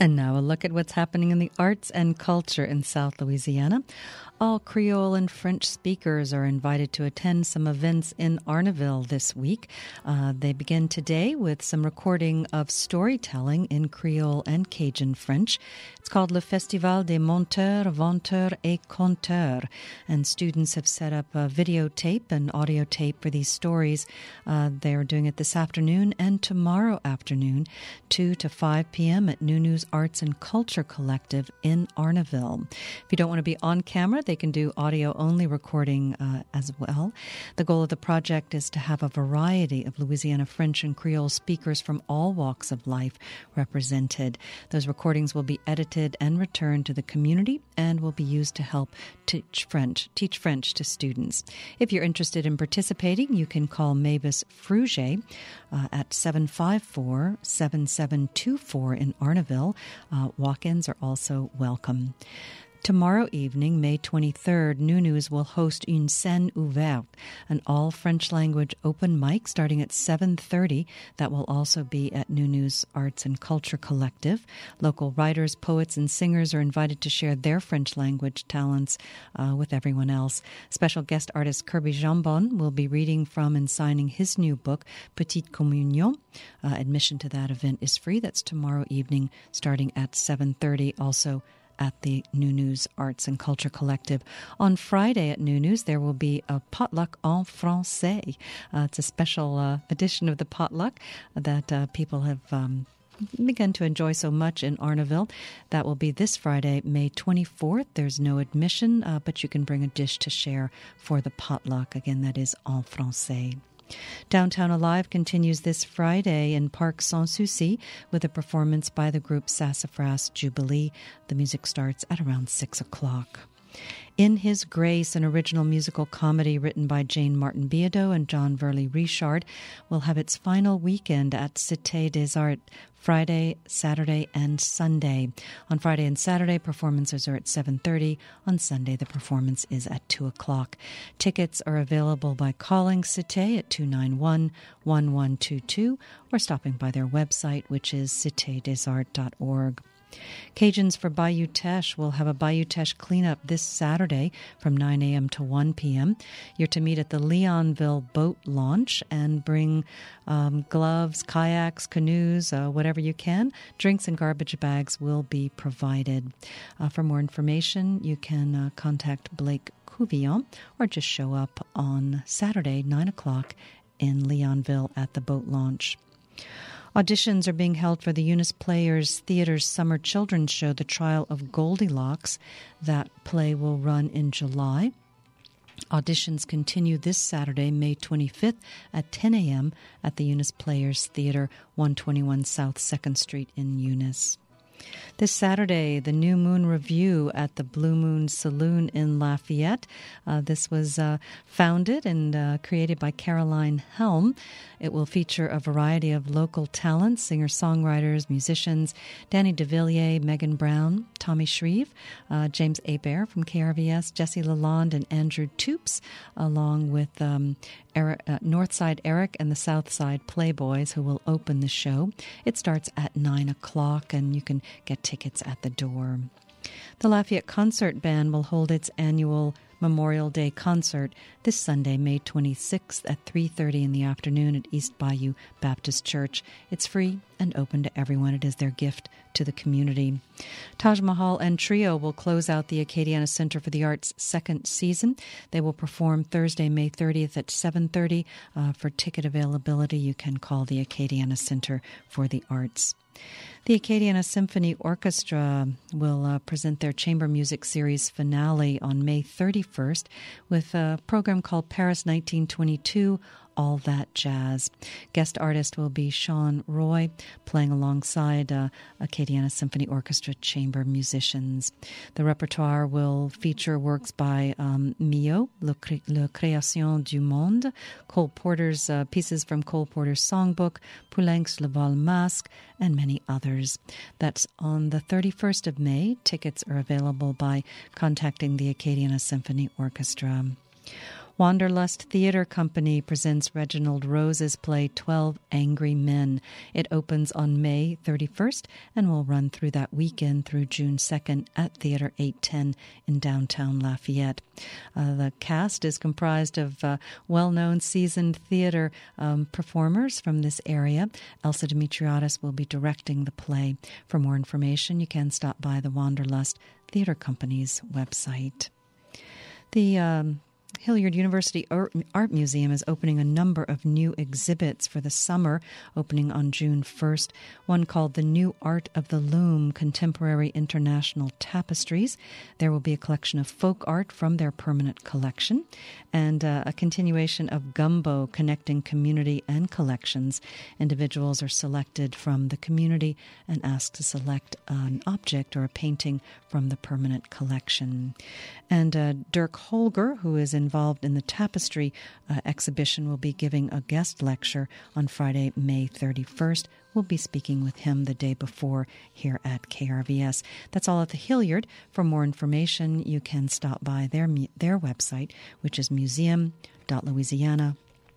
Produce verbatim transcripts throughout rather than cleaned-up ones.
And now a look at what's happening in the arts and culture in South Louisiana. All Creole and French speakers are invited to attend some events in Arnaville this week. Uh, they begin today with some recording of storytelling in Creole and Cajun French. It's called Le Festival des Monteurs, Venteurs et Conteurs, and students have set up a videotape and audio tape for these stories. Uh, they're doing it this afternoon and tomorrow afternoon, two to five p.m. at Nunu's Arts and Culture Collective in Arnaville. If you don't want to be on camera, they can do audio-only recording uh, as well. The goal of the project is to have a variety of Louisiana French and Creole speakers from all walks of life represented. Those recordings will be edited and returned to the community and will be used to help teach French, teach French to students. If you're interested in participating, you can call Mavis Fruget uh, at seven five four, seven seven two four in Arnaville. Uh, walk-ins are also welcome. Tomorrow evening, May twenty-third, Nunu's will host Une Scène Ouverte, an all-French-language open mic starting at seven thirty. That will also be at Nunu's Arts and Culture Collective. Local writers, poets, and singers are invited to share their French-language talents uh, with everyone else. Special guest artist Kirby Jambon will be reading from and signing his new book, Petite Communion. Uh, admission to that event is free. That's tomorrow evening starting at seven thirty. Also, at the Nunu's Arts and Culture Collective. On Friday at Nunu's, there will be a potluck en français. Uh, it's a special uh, edition of the potluck that uh, people have um, begun to enjoy so much in Arnaville. That will be this Friday, May twenty-fourth. There's no admission, uh, but you can bring a dish to share for the potluck. Again, that is en français. Downtown Alive continues this Friday in Parc Sans Souci with a performance by the group Sassafras Jubilee. The music starts at around six o'clock. In His Grace, an original musical comedy written by Jane Martin Biado and John Verley Richard, will have its final weekend at Cité des Arts Friday, Saturday, and Sunday. On Friday and Saturday, performances are at seven thirty. On Sunday, the performance is at two o'clock. Tickets are available by calling Cité at two nine one, one one two two or stopping by their website, which is cité des arts dot org. Cajuns for Bayou Teche will have a Bayou Teche cleanup this Saturday from nine a.m. to one p.m. You're to meet at the Leonville boat launch and bring um, gloves, kayaks, canoes, uh, whatever you can. Drinks and garbage bags will be provided. Uh, for more information, you can uh, contact Blake Couvillon or just show up on Saturday, nine o'clock in Leonville at the boat launch. Auditions are being held for the Eunice Players Theater's summer children's show, The Trial of Goldilocks. That play will run in July. Auditions continue this Saturday, May twenty-fifth at ten a.m. at the Eunice Players Theater, one twenty-one South second Street in Eunice. This Saturday, the New Moon Review at the Blue Moon Saloon in Lafayette. Uh, this was uh, founded and uh, created by Caroline Helm. It will feature a variety of local talents, singer-songwriters, musicians, Danny DeVilliers, Megan Brown, Tommy Shreve, uh, James Abair from K R V S, Jesse Lalonde, and Andrew Toops, along with um, Eric, uh, Northside Eric and the Southside Playboys, who will open the show. It starts at nine o'clock, and you can get tickets at the door. The Lafayette Concert Band will hold its annual Memorial Day concert this Sunday, May twenty-sixth at three thirty in the afternoon at East Bayou Baptist Church. It's free and open to everyone. It is their gift to the community. Taj Mahal and Trio will close out the Acadiana Center for the Arts' second season. They will perform Thursday, May thirtieth at seven thirty. Uh, for ticket availability, you can call the Acadiana Center for the Arts. The Acadiana Symphony Orchestra will uh, present their chamber music series finale on May thirty-first with a program called Paris nineteen twenty-two, All That Jazz. Guest artist will be Sean Roy, playing alongside uh, Acadiana Symphony Orchestra chamber musicians. The repertoire will feature works by um, Mio, Le, Cré- Le Création du Monde, Cole Porter's uh, pieces from Cole Porter's songbook, Poulenc's Le Bal Masque, and many others. That's on the thirty-first of May. Tickets are available by contacting the Acadiana Symphony Orchestra. Wanderlust Theatre Company presents Reginald Rose's play twelve Angry Men. It opens on May thirty-first and will run through that weekend through June second at Theatre eight ten in downtown Lafayette. Uh, the cast is comprised of uh, well-known seasoned theatre um, performers from this area. Elsa Demetriadis will be directing the play. For more information, you can stop by the Wanderlust Theatre Company's website. The um, Hilliard University Art Museum is opening a number of new exhibits for the summer, opening on June first. One called The New Art of the Loom, Contemporary International Tapestries. There will be a collection of folk art from their permanent collection, and uh, a continuation of Gumbo, connecting community and collections. Individuals are selected from the community and asked to select an object or a painting from the permanent collection. And uh, Dirk Holger, who is involved in the tapestry uh, exhibition, will be giving a guest lecture on Friday, May thirty-first. We'll be speaking with him the day before here at K R V S. That's all at the Hilliard. For more information, you can stop by their their website, which is museum dot louisiana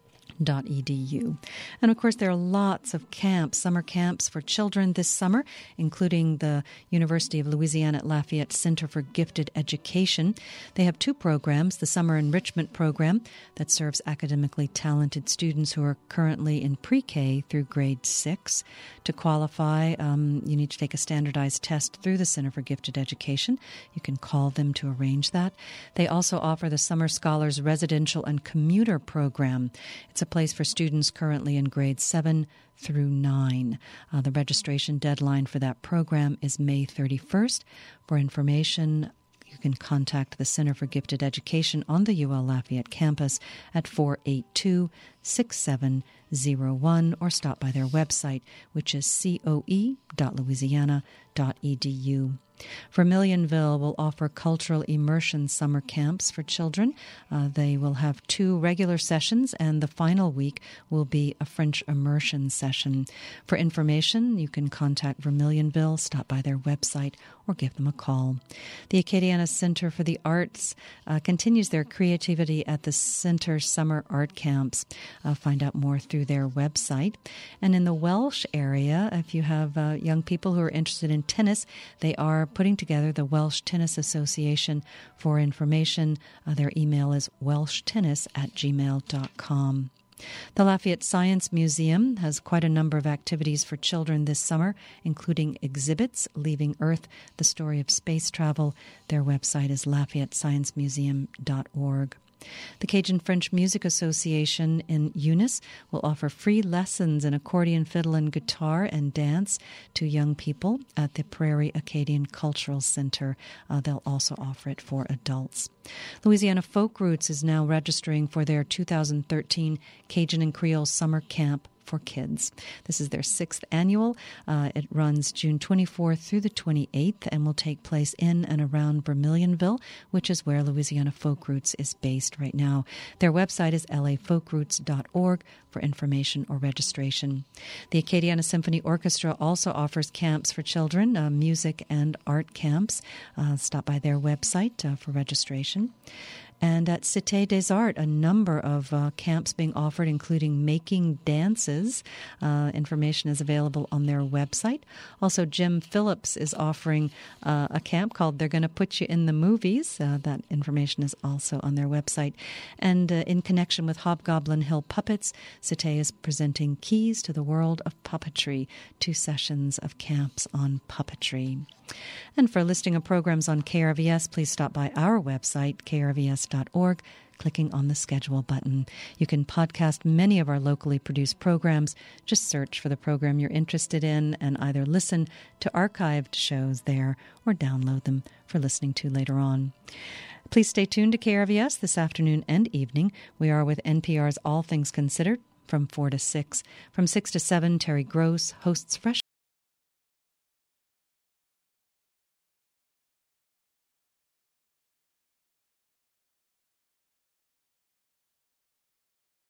dot e d u. And of course, there are lots of camps, summer camps for children this summer, including the University of Louisiana at Lafayette Center for Gifted Education. They have two programs: the Summer Enrichment Program that serves academically talented students who are currently in pre-K through grade six. To qualify, um, you need to take a standardized test through the Center for Gifted Education. You can call them to arrange that. They also offer the Summer Scholars Residential and Commuter Program. It's a place for students currently in grades seven through nine. Uh, the registration deadline for that program is May thirty-first. For information, you can contact the Center for Gifted Education on the U L Lafayette campus at four eight two, six seven zero one or stop by their website, which is c o e dot louisiana dot e d u. Vermilionville will offer cultural immersion summer camps for children. Uh, they will have two regular sessions, and the final week will be a French immersion session. For information, you can contact Vermilionville, stop by their website, or give them a call. The Acadiana Center for the Arts uh, continues their creativity at the Center Summer Art Camps. Uh, find out more through their website. And in the Welsh area, if you have uh, young people who are interested in tennis, they are putting together the Welsh Tennis Association. For information, uh, their email is welsh tennis at gmail dot com. The Lafayette Science Museum has quite a number of activities for children this summer, including exhibits, Leaving Earth, the story of space travel. Their website is lafayette science museum dot org. The Cajun French Music Association in Eunice will offer free lessons in accordion, fiddle, and guitar and dance to young people at the Prairie Acadian Cultural Center. Uh, they'll also offer it for adults. Louisiana Folk Roots is now registering for their two thousand thirteen Cajun and Creole Summer Camp for kids. This is their sixth annual. Uh, it runs June twenty-fourth through the twenty-eighth and will take place in and around Vermilionville, which is where Louisiana Folk Roots is based right now. Their website is l a folk roots dot org for information or registration. The Acadiana Symphony Orchestra also offers camps for children, uh, music and art camps. Uh, stop by their website uh, for registration. And at Cité des Arts, a number of uh, camps being offered, including making dances. Uh, information is available on their website. Also, Jim Phillips is offering uh, a camp called They're Gonna Put You in the Movies. Uh, that information is also on their website. And uh, in connection with Hobgoblin Hill Puppets, Cité is presenting Keys to the World of Puppetry, two sessions of camps on puppetry. And for a listing of programs on K R V S, please stop by our website, k r v s dot org, clicking on the schedule button. You can podcast many of our locally produced programs. Just search for the program you're interested in and either listen to archived shows there or download them for listening to later on. Please stay tuned to K R V S this afternoon and evening. We are with N P R's All Things Considered from four to six. From six to seven, Terry Gross hosts Fresh